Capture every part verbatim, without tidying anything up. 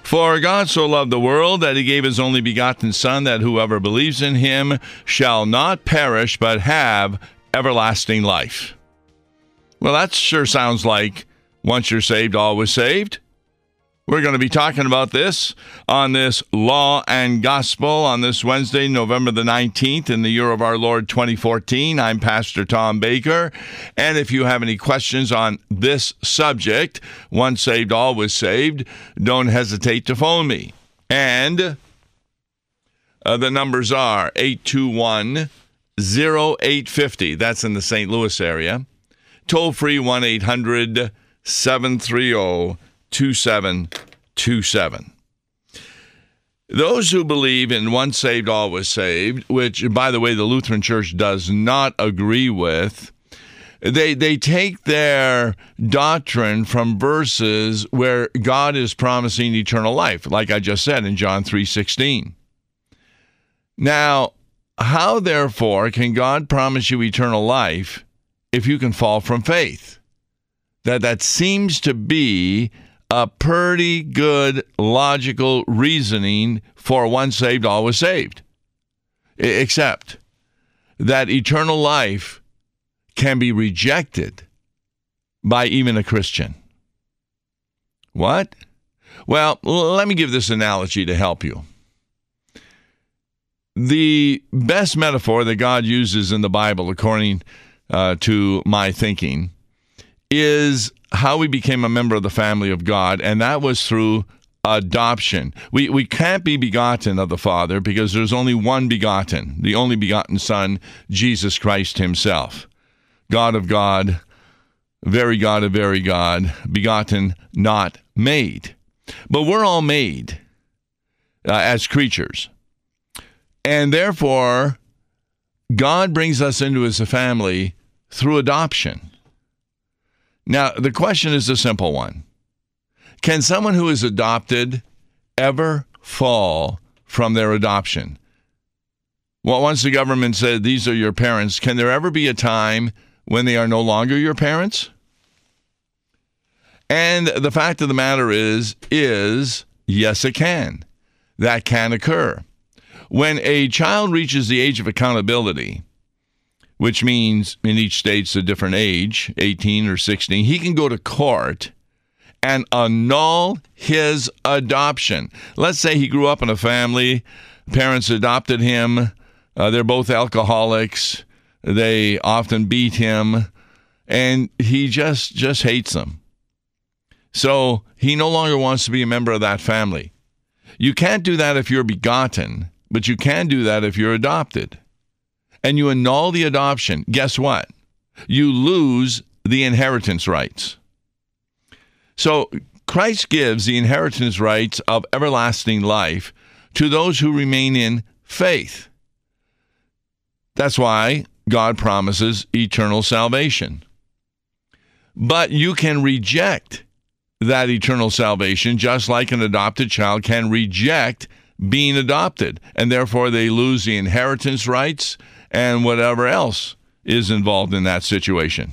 For God so loved the world that he gave his only begotten Son, that whoever believes in him shall not perish, but have everlasting life. Well, that sure sounds like once you're saved, always saved. We're going to be talking about this on this Law and Gospel on this Wednesday, November the nineteenth, in the year of our Lord twenty fourteen. I'm Pastor Tom Baker, and if you have any questions on this subject, once saved, always saved, don't hesitate to phone me. And uh, the numbers are eight two one, oh eight five oh. That's in the Saint Louis area. Toll free one eight hundred, seven three zero, two seven two seven. Those who believe in once saved, always saved, which, by the way, the Lutheran Church does not agree with, they they take their doctrine from verses where God is promising eternal life, like I just said in John three sixteen. Now, how, therefore, can God promise you eternal life if you can fall from faith? That that seems to be a pretty good logical reasoning for once saved, always saved. Except that eternal life can be rejected by even a Christian. What? Well, let me give this analogy to help you. The best metaphor that God uses in the Bible, according uh, to my thinking, is how we became a member of the family of God, and that was through adoption. We we can't be begotten of the Father because there's only one begotten, the only begotten Son, Jesus Christ himself. God of God, very God of very God, begotten, not made. But we're all made uh, as creatures. And therefore, God brings us into his family through adoption. Now, the question is a simple one. Can someone who is adopted ever fall from their adoption? Well, once the government said these are your parents, can there ever be a time when they are no longer your parents? And the fact of the matter is, is yes, it can. That can occur. When a child reaches the age of accountability, which means in each state's a different age, eighteen or sixteen, he can go to court and annul his adoption. Let's say he grew up in a family, parents adopted him, uh, they're both alcoholics, they often beat him, and he just, just hates them. So he no longer wants to be a member of that family. You can't do that if you're begotten, but you can do that if you're adopted. And you annul the adoption, guess what? You lose the inheritance rights. So Christ gives the inheritance rights of everlasting life to those who remain in faith. That's why God promises eternal salvation. But you can reject that eternal salvation just like an adopted child can reject being adopted, and therefore they lose the inheritance rights and whatever else is involved in that situation.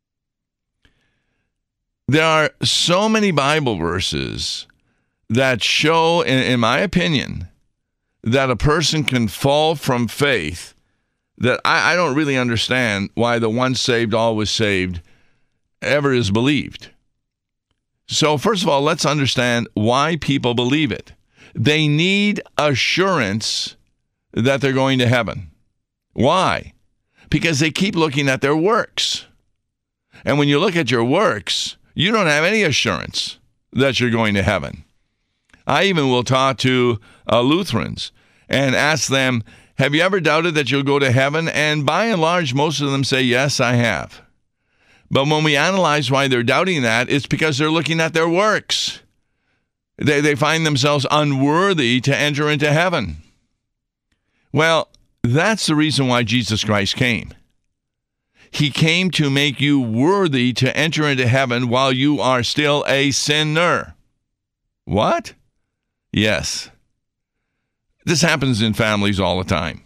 There are so many Bible verses that show, in, in my opinion, that a person can fall from faith that I, I don't really understand why the once saved, always saved ever is believed. So first of all, let's understand why people believe it. They need assurance that they're going to heaven. Why? Because they keep looking at their works. And when you look at your works, you don't have any assurance that you're going to heaven. I even will talk to uh, Lutherans and ask them, have you ever doubted that you'll go to heaven? And by and large, most of them say, yes, I have. But when we analyze why they're doubting that, it's because they're looking at their works. They, they find themselves unworthy to enter into heaven. Well, that's the reason why Jesus Christ came. He came to make you worthy to enter into heaven while you are still a sinner. What? Yes. This happens in families all the time.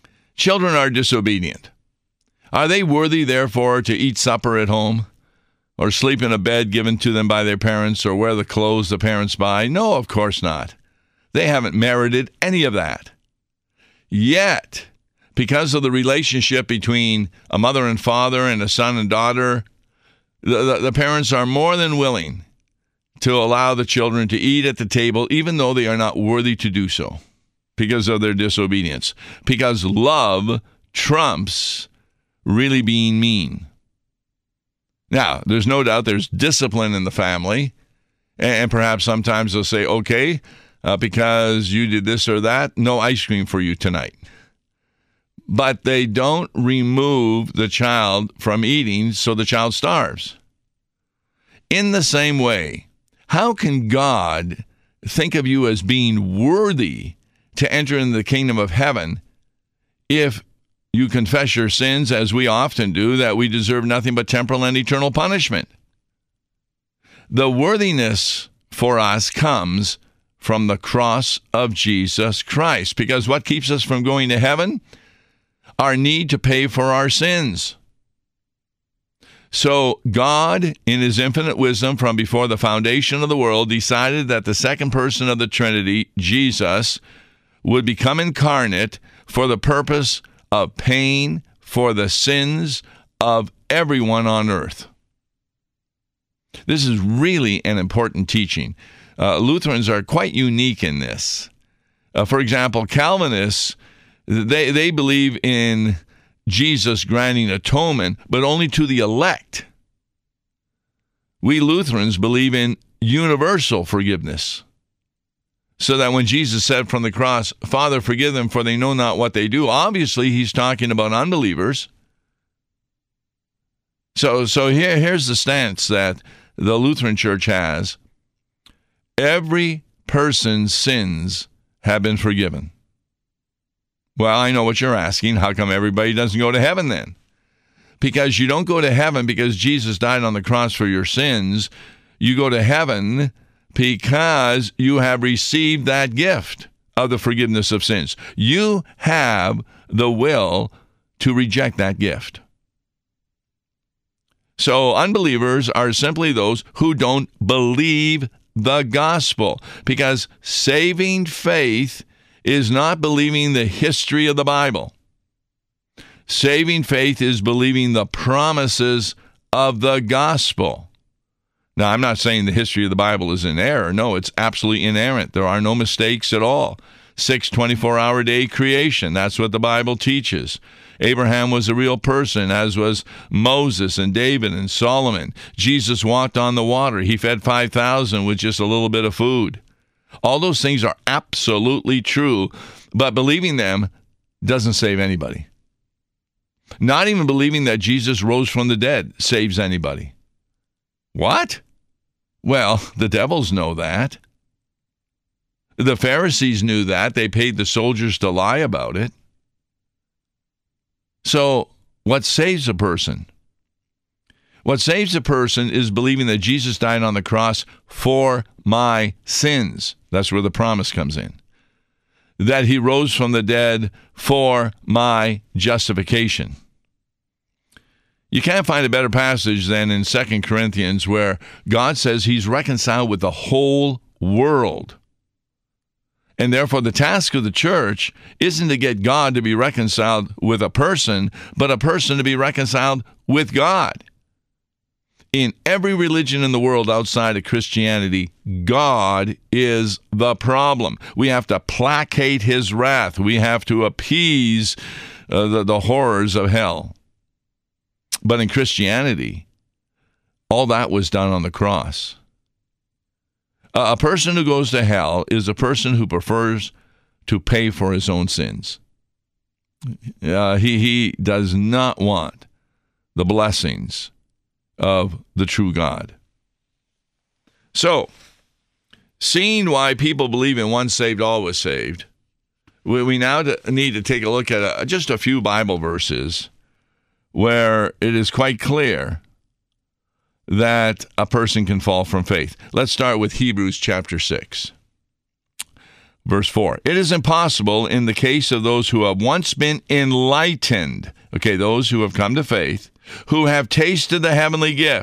Children are disobedient. Are they worthy, therefore, to eat supper at home? or sleep in a bed given to them by their parents, or wear the clothes the parents buy. No, of course not. They haven't merited any of that. Yet, because of the relationship between a mother and father and a son and daughter, the, the, the parents are more than willing to allow the children to eat at the table, even though they are not worthy to do so because of their disobedience. Because love trumps really being mean. Now, there's no doubt there's discipline in the family, and perhaps sometimes they'll say, okay, uh, because you did this or that, no ice cream for you tonight. But they don't remove the child from eating so the child starves. In the same way, how can God think of you as being worthy to enter into the kingdom of heaven if you confess your sins, as we often do, that we deserve nothing but temporal and eternal punishment? The worthiness for us comes from the cross of Jesus Christ, because what keeps us from going to heaven? Our need to pay for our sins. So God, in his infinite wisdom from before the foundation of the world, decided that the second person of the Trinity, Jesus, would become incarnate for the purpose of paying for the sins of everyone on earth. This is really an important teaching. Uh, Lutherans are quite unique in this. Uh, for example, Calvinists, they, they believe in Jesus granting atonement, but only to the elect. We Lutherans believe in universal forgiveness. So that when Jesus said from the cross, Father, forgive them, for they know not what they do, obviously he's talking about unbelievers. So, so here, here's the stance that the Lutheran Church has. Every person's sins have been forgiven. Well, I know what you're asking. How come everybody doesn't go to heaven then? Because you don't go to heaven because Jesus died on the cross for your sins. You go to heaven because you have received that gift of the forgiveness of sins. You have the will to reject that gift. So unbelievers are simply those who don't believe the gospel, because saving faith is not believing the history of the Bible. Saving faith is believing the promises of the gospel. Now, I'm not saying the history of the Bible is in error. No, it's absolutely inerrant. There are no mistakes at all. Six twenty-four hour day creation. That's what the Bible teaches. Abraham was a real person, as was Moses and David and Solomon. Jesus walked on the water. He fed five thousand with just a little bit of food. All those things are absolutely true, but believing them doesn't save anybody. Not even believing that Jesus rose from the dead saves anybody. What? Well, the devils know that. The Pharisees knew that. They paid the soldiers to lie about it. So, what saves a person? What saves a person is believing that Jesus died on the cross for my sins. That's where the promise comes in. That he rose from the dead for my justification. You can't find a better passage than in Second Corinthians, where God says he's reconciled with the whole world. And therefore, the task of the church isn't to get God to be reconciled with a person, but a person to be reconciled with God. In every religion in the world outside of Christianity, God is the problem. We have to placate his wrath. We have to appease uh, the, the horrors of hell. But in Christianity, all that was done on the cross. A person who goes to hell is a person who prefers to pay for his own sins. Uh, he, he does not want the blessings of the true God. So, seeing why people believe in once saved, always saved, we, we now need to take a look at a, just a few Bible verses where it is quite clear that a person can fall from faith. Let's start with Hebrews chapter six, verse four. It is impossible in the case of those who have once been enlightened, okay, those who have come to faith, who have tasted the heavenly gift.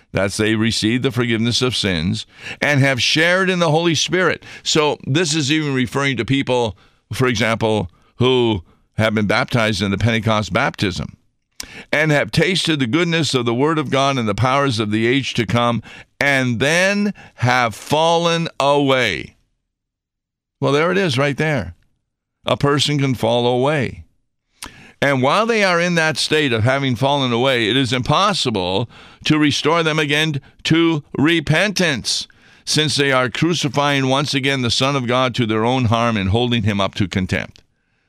That's they received the forgiveness of sins and have shared in the Holy Spirit. So this is even referring to people, for example, who have been baptized in the Pentecost baptism and have tasted the goodness of the Word of God and the powers of the age to come, and then have fallen away. Well, there it is right there. A person can fall away. And while they are in that state of having fallen away, it is impossible to restore them again to repentance, since they are crucifying once again the Son of God to their own harm and holding him up to contempt.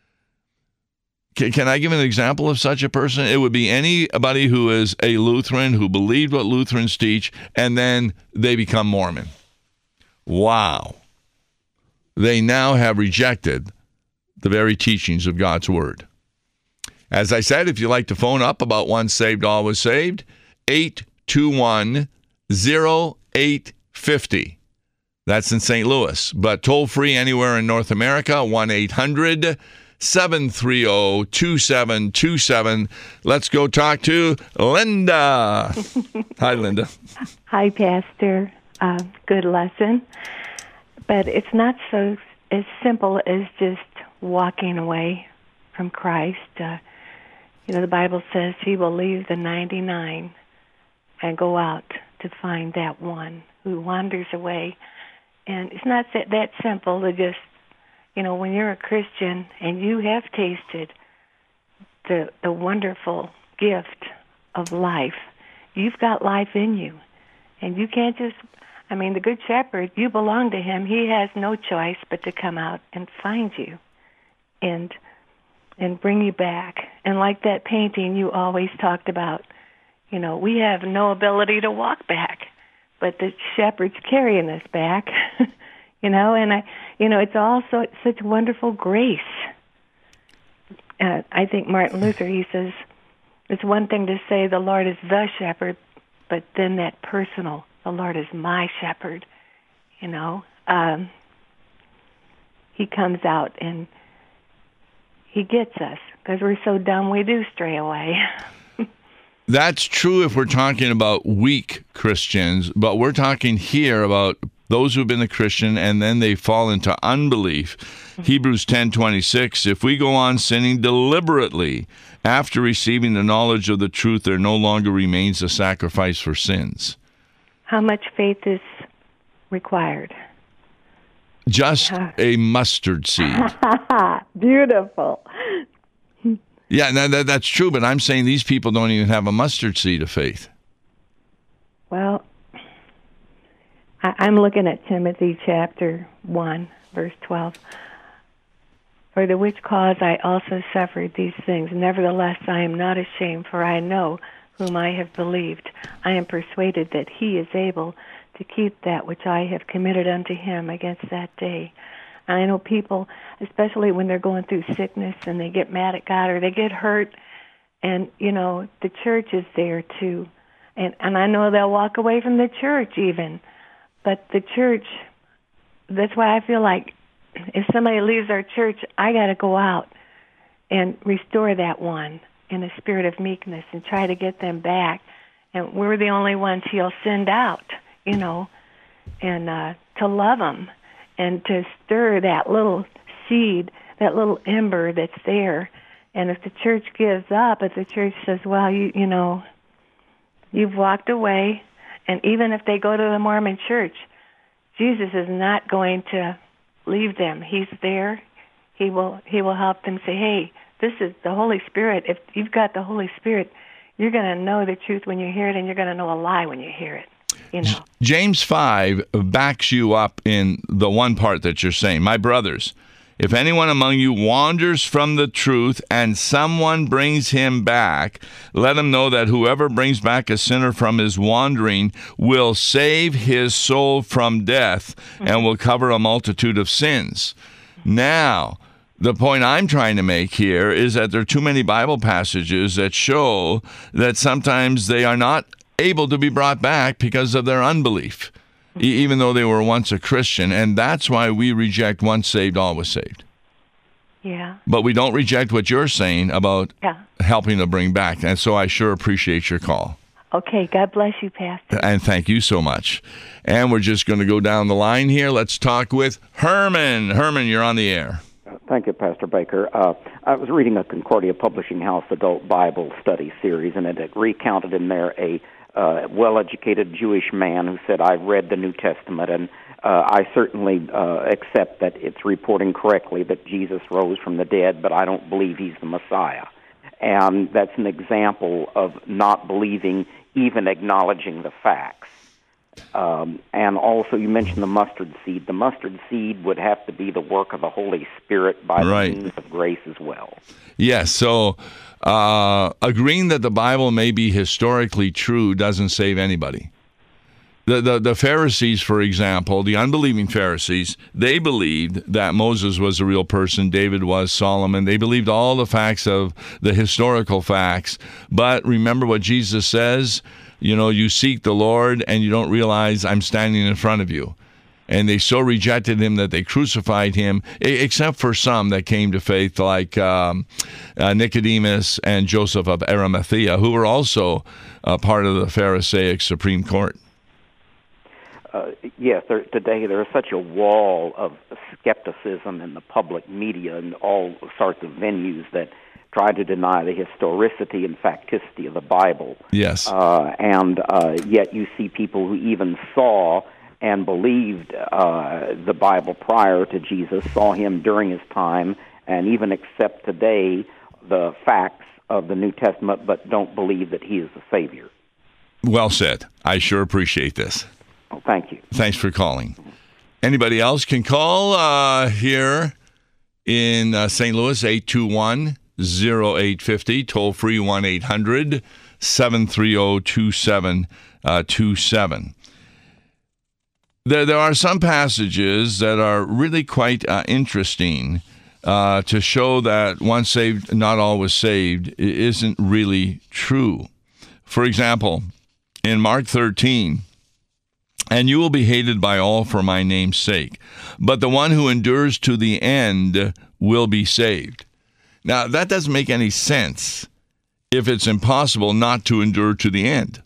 Can, can I give an example of such a person? It would be anybody who is a Lutheran, who believed what Lutherans teach, and then they become Mormon. Wow. They now have rejected the very teachings of God's Word. As I said, if you'd like to phone up about Once Saved, Always Saved, eight two one, oh eight five oh. That's in Saint Louis. But toll free anywhere in North America, one eight hundred, seven three zero, two seven two seven. Let's go talk to Linda. Hi, Linda. Hi, Pastor. Uh, good lesson. But it's not so as simple as just walking away from Christ. Uh, You know, the Bible says he will leave the ninety-nine and go out to find that one who wanders away. And it's not that, that simple to just, you know, when you're a Christian and you have tasted the the wonderful gift of life, you've got life in you. And you can't just, I mean, the Good Shepherd, you belong to him. He has no choice but to come out and find you and and bring you back. And like that painting you always talked about, you know, we have no ability to walk back, but the shepherd's carrying us back, you know, and I, you know, it's also such wonderful grace. Uh, I think Martin Luther, he says, it's one thing to say the Lord is the shepherd, but then that personal, the Lord is my shepherd, you know. Um, he comes out and he gets us, because we're so dumb we do stray away. That's true if we're talking about weak Christians, but we're talking here about those who've been a Christian and then they fall into unbelief. Mm-hmm. Hebrews ten twenty-six, if we go on sinning deliberately after receiving the knowledge of the truth, there no longer remains a sacrifice for sins. How much faith is required? Just a mustard seed. Beautiful. Yeah, no, that, that's true, but I'm saying these people don't even have a mustard seed of faith. Well, I, I'm looking at Timothy chapter one, verse twelve. For the which cause I also suffered these things. Nevertheless, I am not ashamed, for I know whom I have believed. I am persuaded that he is able to keep that which I have committed unto him against that day. And I know people, especially when they're going through sickness and they get mad at God or they get hurt, and, you know, the church is there too. And, and I know they'll walk away from the church even. But the church, that's why I feel like if somebody leaves our church, I got to go out and restore that one in a spirit of meekness and try to get them back. And we're the only ones he'll send out, you know, and uh, to love them and to stir that little seed, that little ember that's there. And if the church gives up, if the church says, well, you you know, you've walked away, and even if they go to the Mormon church, Jesus is not going to leave them. He's there. He will he will help them say, hey, this is the Holy Spirit. If you've got the Holy Spirit, you're going to know the truth when you hear it, and you're going to know a lie when you hear it. You know. James five backs you up in the one part that you're saying. My brothers, if anyone among you wanders from the truth and someone brings him back, let him know that whoever brings back a sinner from his wandering will save his soul from death and will cover a multitude of sins. Now, the point I'm trying to make here is that there are too many Bible passages that show that sometimes they are not able to be brought back because of their unbelief, e- even though they were once a Christian. And that's why we reject once saved, always saved. Yeah. But we don't reject what you're saying about yeah. helping to bring back. And so I sure appreciate your call. Okay, God bless you, Pastor. And thank you so much. And we're just going to go down the line here. Let's talk with Herman. Herman, you're on the air. Thank you, Pastor Baker. Uh, I was reading a Concordia Publishing House adult Bible study series, and it had recounted in there a uh, well-educated Jewish man who said, I've read the New Testament, and uh, I certainly uh, accept that it's reporting correctly that Jesus rose from the dead, but I don't believe he's the Messiah. And that's an example of not believing, even acknowledging the facts. Um, and also, you mentioned the mustard seed. The mustard seed would have to be the work of the Holy Spirit by right. the means of grace as well. Yes, so uh, agreeing that the Bible may be historically true doesn't save anybody. The, the the Pharisees, for example, the unbelieving Pharisees, they believed that Moses was a real person, David was, Solomon. They believed all the facts of the historical facts. But remember what Jesus says, you know, you seek the Lord and you don't realize I'm standing in front of you. And they so rejected him that they crucified him, except for some that came to faith, like um, uh, Nicodemus and Joseph of Arimathea, who were also uh, part of the Pharisaic Supreme Court. Uh, yes, there, today there is such a wall of skepticism in the public media and all sorts of venues that try to deny the historicity and facticity of the Bible. Yes. Uh, and uh, yet you see people who even saw and believed uh, the Bible prior to Jesus, saw him during his time, and even accept today the facts of the New Testament, but don't believe that he is the Savior. Well said. I sure appreciate this. Oh, thank you. Thanks for calling. Anybody else can call uh, here in uh, Saint Louis, eight two one, oh eight five oh, toll free one eight hundred, seven three zero, two seven two seven. There, there are some passages that are really quite uh, interesting uh, to show that once saved, not always saved, isn't really true. For example, in Mark thirteen, and you will be hated by all for my name's sake, but the one who endures to the end will be saved. Now, that doesn't make any sense if it's impossible not to endure to the end.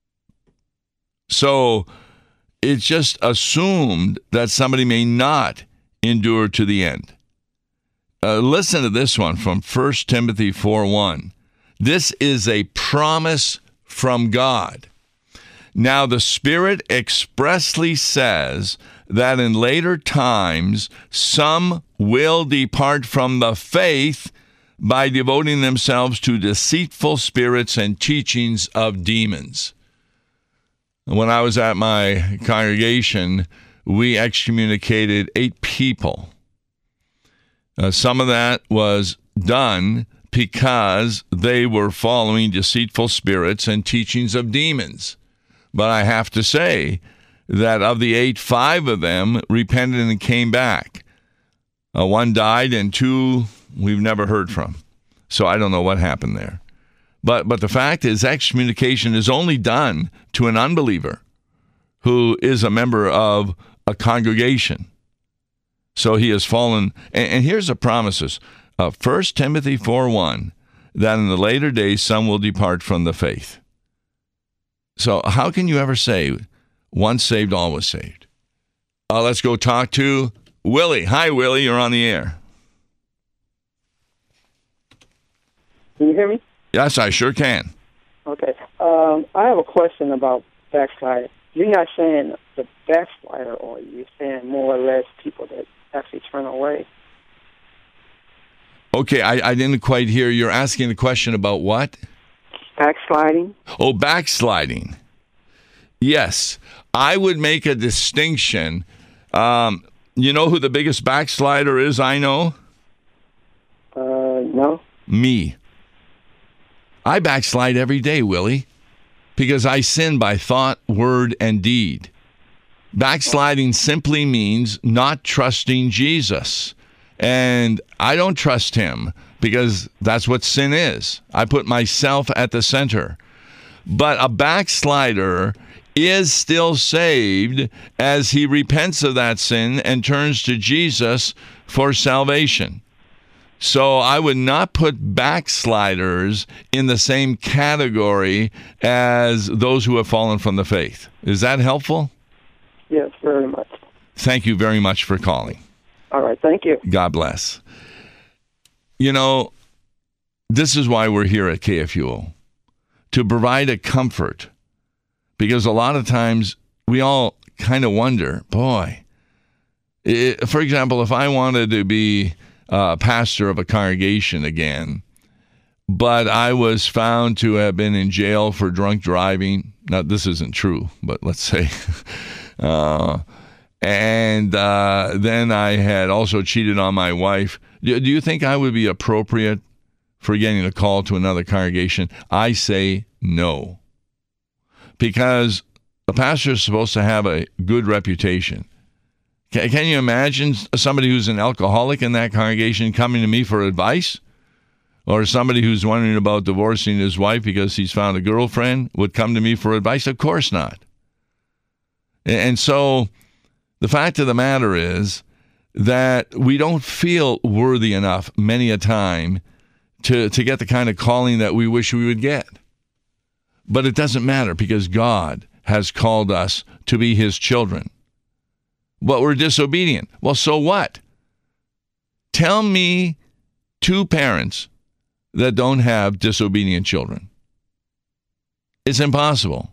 So it's just assumed that somebody may not endure to the end. Uh, listen to this one from First Timothy four one. This is a promise from God. Now, the Spirit expressly says that in later times some will depart from the faith by devoting themselves to deceitful spirits and teachings of demons. When I was at my congregation, we excommunicated eight people. Uh, some of that was done because they were following deceitful spirits and teachings of demons. But I have to say that of the eight, five of them repented and came back. Uh, one died and two we've never heard from. So I don't know what happened there. But but the fact is, excommunication is only done to an unbeliever who is a member of a congregation. So he has fallen. And, and here's the promises. Uh, First Timothy four one, that in the later days some will depart from the faith. So how can you ever say, once saved, always saved? Uh, let's go talk to Willie. Hi, Willie. You're on the air. Can you hear me? Yes, I sure can. Okay. Um, I have a question about backsliding. You're not saying the backslider, or you're saying more or less people that actually turn away? Okay, I, I didn't quite hear. You're asking the question about what? Backsliding? Oh, backsliding. Yes. I would make a distinction. Um, you know who the biggest backslider is, I know? Uh, no. Me. I backslide every day, Willie, because I sin by thought, word, and deed. Backsliding simply means not trusting Jesus. And I don't trust him because that's what sin is. I put myself at the center. But a backslider is still saved as he repents of that sin and turns to Jesus for salvation. So I would not put backsliders in the same category as those who have fallen from the faith. Is that helpful? Yes, very much. Thank you very much for calling. All right, thank you. God bless. You know, this is why we're here at K F U O, to provide a comfort, because a lot of times we all kind of wonder, boy, it, for example, if I wanted to be Uh, pastor of a congregation again, but I was found to have been in jail for drunk driving. Now, this isn't true, but let's say. uh, and uh, then I had also cheated on my wife. Do, do you think I would be appropriate for getting a call to another congregation? I say no. Because a pastor is supposed to have a good reputation. Can you imagine somebody who's an alcoholic in that congregation coming to me for advice? Or somebody who's wondering about divorcing his wife because he's found a girlfriend would come to me for advice? Of course not. And so the fact of the matter is that we don't feel worthy enough many a time to, to get the kind of calling that we wish we would get. But it doesn't matter, because God has called us to be his children. But we're disobedient. Well, so what? Tell me two parents that don't have disobedient children. It's impossible.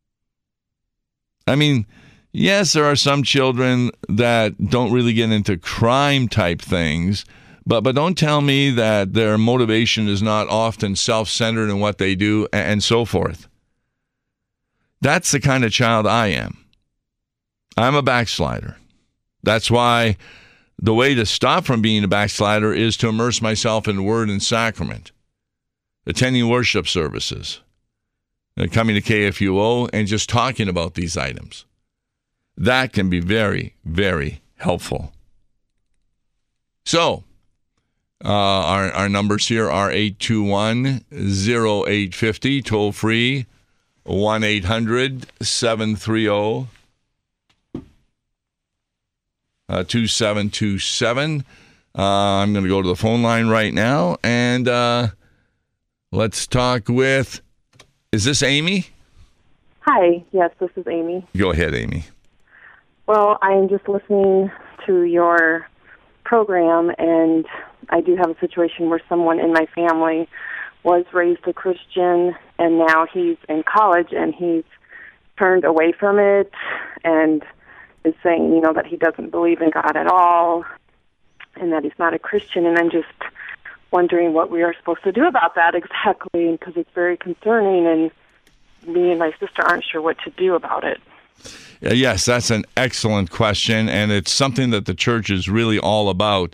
I mean, yes, there are some children that don't really get into crime type things, but but don't tell me that their motivation is not often self-centered in what they do and so forth. That's the kind of child I am. I'm a backslider. That's why the way to stop from being a backslider is to immerse myself in word and sacrament, attending worship services, coming to K F U O, and just talking about these items. That can be very, very helpful. So, uh, our, our numbers here are eight two one, oh eight five oh, toll free, one eight hundred, seven three zero, Uh, two seven two seven. Uh, I'm going to go to the phone line right now, and uh, let's talk with, is this Amy? Hi, yes, this is Amy. Go ahead, Amy. Well, I'm just listening to your program, and I do have a situation where someone in my family was raised a Christian, and now he's in college, and he's turned away from it, and is saying, you know, that he doesn't believe in God at all and that he's not a Christian. And I'm just wondering what we are supposed to do about that exactly, because it's very concerning, and me and my sister aren't sure what to do about it. Yes, that's an excellent question, and it's something that the church is really all about.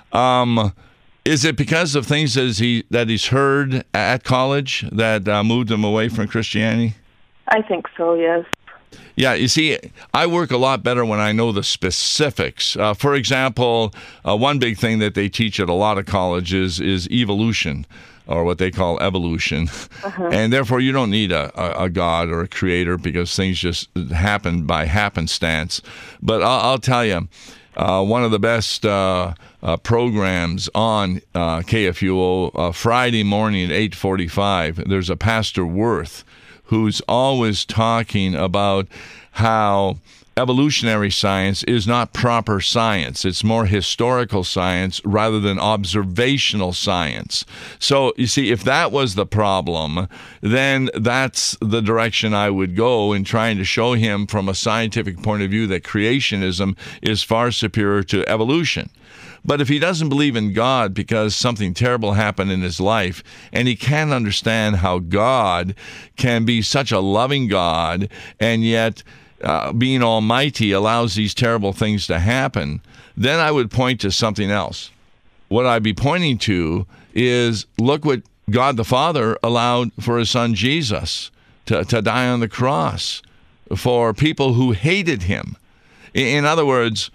Um, is it because of things that, he, that he's heard at college that uh, moved him away from Christianity? I think so, yes. Yeah, you see, I work a lot better when I know the specifics. Uh, for example, uh, one big thing that they teach at a lot of colleges is evolution, or what they call evolution. Uh-huh. And therefore, you don't need a, a, a God or a creator, because things just happen by happenstance. But I'll, I'll tell you, uh, one of the best uh, uh, programs on uh, K F U O, uh, Friday morning at eight forty-five, there's a Pastor Worth who's always talking about how evolutionary science is not proper science. It's more historical science rather than observational science. So, you see, if that was the problem, then that's the direction I would go in trying to show him from a scientific point of view that creationism is far superior to evolution. But if he doesn't believe in God because something terrible happened in his life, and he can't understand how God can be such a loving God, and yet uh, being almighty allows these terrible things to happen, then I would point to something else. What I'd be pointing to is, look what God the Father allowed for his son Jesus to, to die on the cross for people who hated him. In other words,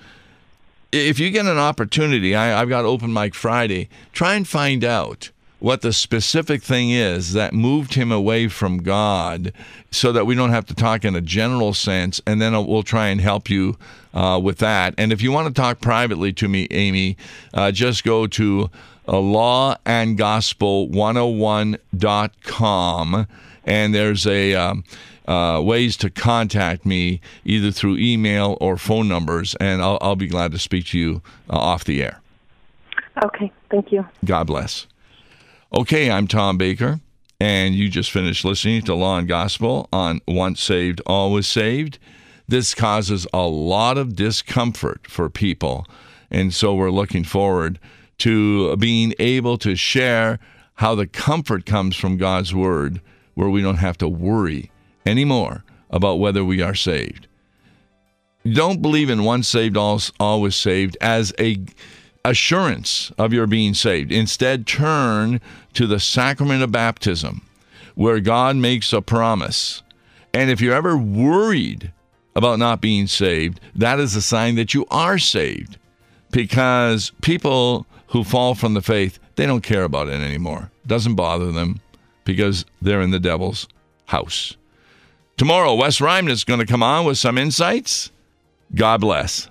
if you get an opportunity, I, I've got Open Mic Friday, try and find out what the specific thing is that moved him away from God, so that we don't have to talk in a general sense, and then we'll try and help you uh, with that. And if you want to talk privately to me, Amy, uh, just go to uh, law and gospel one oh one dot com, and there's a um, uh, ways to contact me either through email or phone numbers, and I'll, I'll be glad to speak to you uh, off the air. Okay, thank you. God bless. Okay, I'm Tom Baker, and you just finished listening to Law and Gospel on Once Saved, Always Saved. This causes a lot of discomfort for people, and so we're looking forward to being able to share how the comfort comes from God's Word, where we don't have to worry anymore about whether we are saved. Don't believe in once saved, always saved as a assurance of your being saved. Instead, turn to the sacrament of baptism, where God makes a promise. And if you're ever worried about not being saved, that is a sign that you are saved, because people who fall from the faith, they don't care about it anymore. It doesn't bother them because they're in the devil's house. Tomorrow, Wes Ryman is going to come on with some insights. God bless.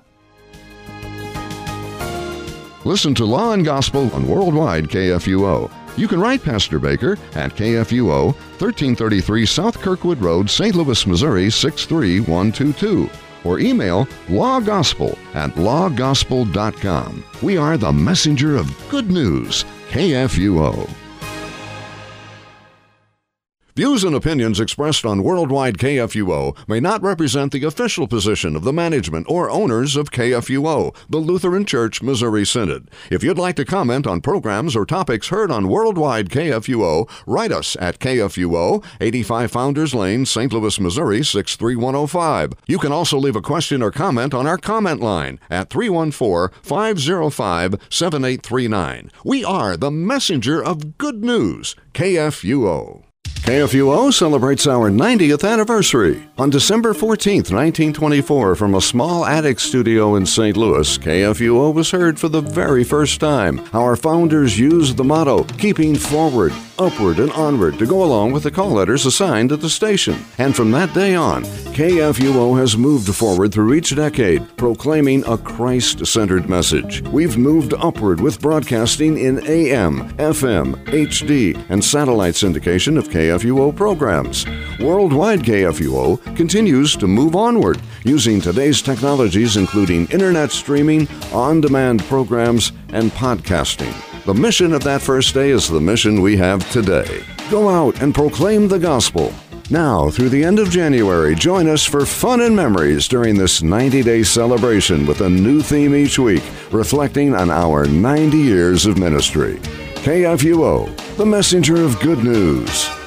Listen to Law and Gospel on Worldwide K F U O. You can write Pastor Baker at K F U O, thirteen thirty-three South Kirkwood Road, Saint Louis, Missouri, six three one two two. Or email lawgospel at lawgospel dot com. We are the messenger of good news, K F U O. Views and opinions expressed on Worldwide K F U O may not represent the official position of the management or owners of K F U O, the Lutheran Church Missouri Synod. If you'd like to comment on programs or topics heard on Worldwide K F U O, write us at K F U O, eighty-five Founders Lane, Saint Louis, Missouri, six three one oh five. You can also leave a question or comment on our comment line at three one four, five oh five, seven eight three nine. We are the messenger of good news, K F U O. K F U O celebrates our ninetieth anniversary. On December fourteenth, nineteen twenty-four, from a small attic studio in Saint Louis, K F U O was heard for the very first time. Our founders used the motto, keeping forward, upward, and onward, to go along with the call letters assigned at the station. And from that day on, K F U O has moved forward through each decade, proclaiming a Christ-centered message. We've moved upward with broadcasting in A M, F M, H D, and satellite syndication of K F U O programs. Worldwide K F U O continues to move onward, using today's technologies including internet streaming, on-demand programs, and podcasting. The mission of that first day is the mission we have today. Go out and proclaim the gospel. Now, through the end of January, join us for fun and memories during this ninety-day celebration with a new theme each week, reflecting on our ninety years of ministry. K F U O, the messenger of good news.